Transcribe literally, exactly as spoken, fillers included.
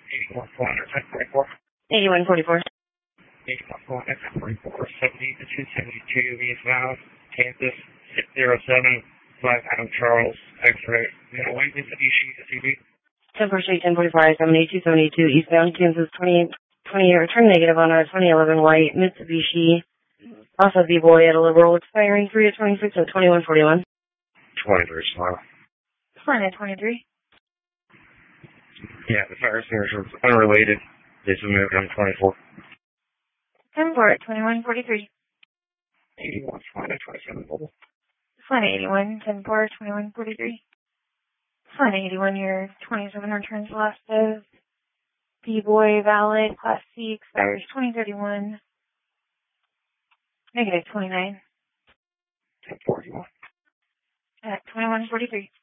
eighty-one Flying, ten forty-four. eighty-one forty-four. eighty-one Flying, ten forty-four, seventy to two seventy-two, eastbound, Kansas, six zero seven, five Adam Charles, X-ray. You know, when Mitsubishi, the C B? ten four Street, ten forty-four, I seventy, two seventy-two, eastbound, Kansas, twenty, twenty, return negative on our twenty eleven white Mitsubishi, also B-Boy at a liberal, expiring three to twenty-six at twenty-one forty-one. twenty-three, smile. Fine at twenty-three. Yeah, the fire extinguisher was unrelated. They submitted on twenty-four. ten four at twenty-one forty-three. eighty-one, fine at twenty-seven, mobile. Fine at eighty-one, ten four, twenty-one forty-three. Fine at eighty-one, your twenty-seven returns last of B-Boy valid, Class C, expires twenty thirty-one. Negative twenty-nine. ten forty-one. At twenty-one forty-three.